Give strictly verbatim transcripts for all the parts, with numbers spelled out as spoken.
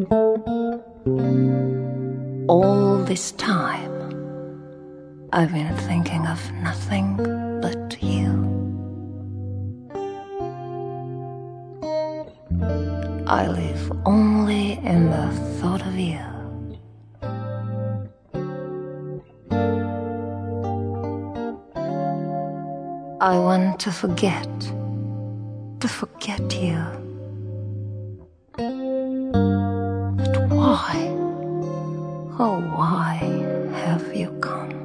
All this time, I've been thinking of nothing but you. I live only in the thought of you. I want to forget, to forget you. But why, oh why have you come?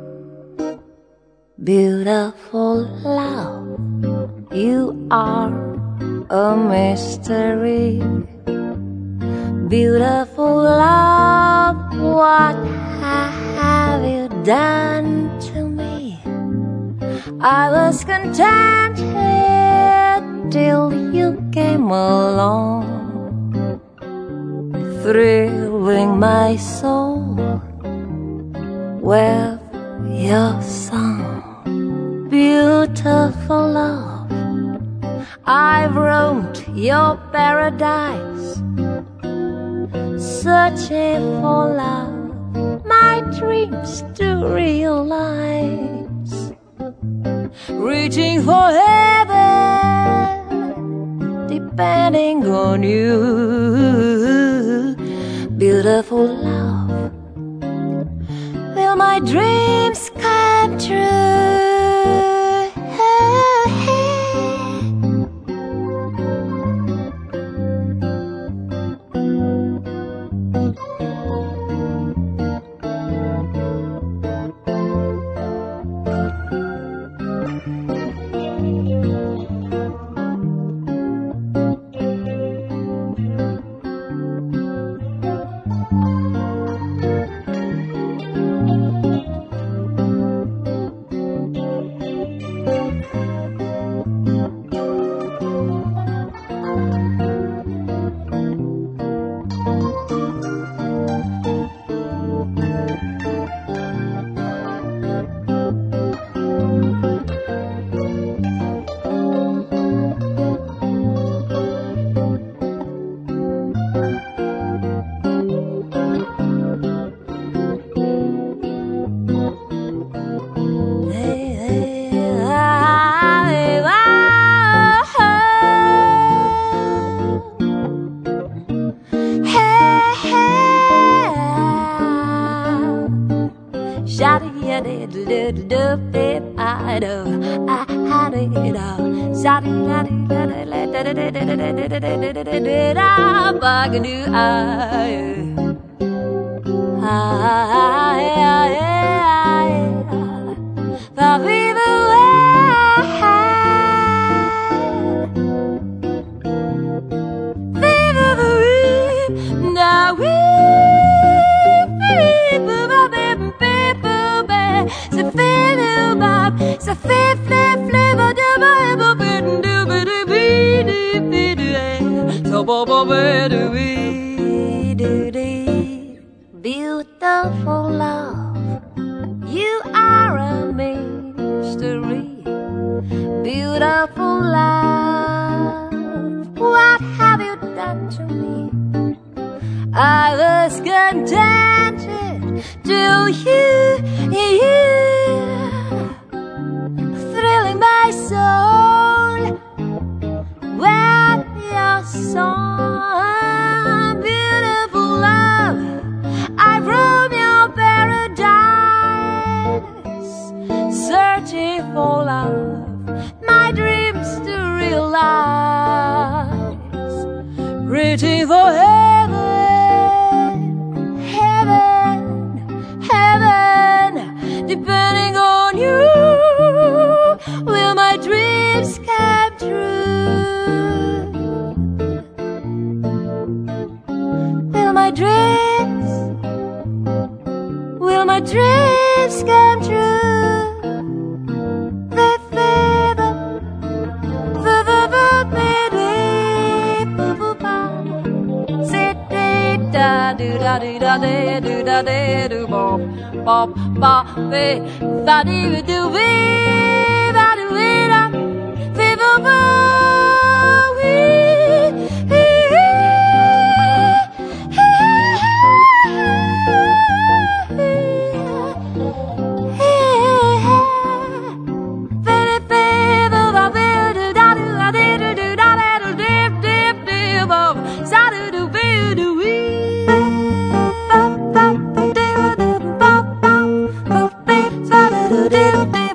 Beautiful love, you are a mystery. Beautiful love, what have you done to me? I was contented till you came along, thrilling my soul with your song. Beautiful love, I've roamed your paradise, searching for love, my dreams to realize, reaching for heaven, depending on you. Beautiful love, will my dreams come true? Beautiful love, you are a mystery. Beautiful love, what have you done to me? I was contented till you, you, thrilling my soul with your song. Beautiful love, I've roamed your paradise, searching for love, my dreams to realize, reaching for heaven, heaven, heaven, depending on you. Will my dreams come true? Will my dreams, will my dreams come true? Do da do da de do da de do bop bop bop be ba do do be ba do it up be bo bo we do do do do.